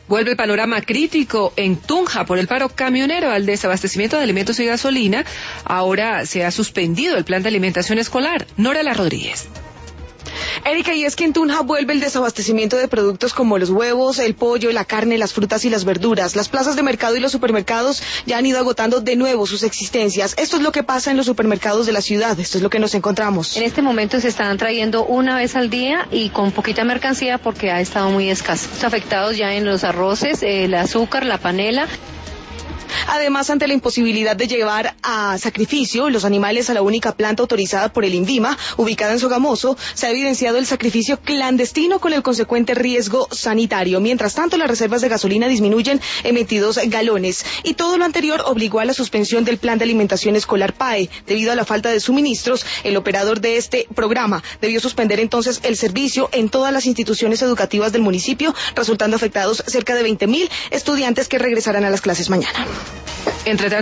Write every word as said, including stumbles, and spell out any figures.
Vuelve el panorama crítico en Tunja por el paro camionero al desabastecimiento de alimentos y gasolina. Ahora se ha suspendido el plan de alimentación escolar. Norela Rodríguez. Erika, y es que en Tunja vuelve el desabastecimiento de productos como los huevos, el pollo, la carne, las frutas y las verduras. Las plazas de mercado y los supermercados ya han ido agotando de nuevo sus existencias. Esto es lo que pasa en los supermercados de la ciudad. Esto es lo que nos encontramos. En este momento se están trayendo una vez al día y con poquita mercancía porque ha estado muy escasa. Estamos afectados ya en los arroces, el azúcar, la panela. Además, ante la imposibilidad de llevar a sacrificio los animales a la única planta autorizada por el INVIMA, ubicada en Sogamoso, se ha evidenciado el sacrificio clandestino con el consecuente riesgo sanitario. Mientras tanto, las reservas de gasolina disminuyen en veintidós galones. Y todo lo anterior obligó a la suspensión del plan de alimentación escolar P A E. Debido a la falta de suministros, el operador de este programa debió suspender entonces el servicio en todas las instituciones educativas del municipio, resultando afectados cerca de veinte mil estudiantes que regresarán a las clases mañana. Entre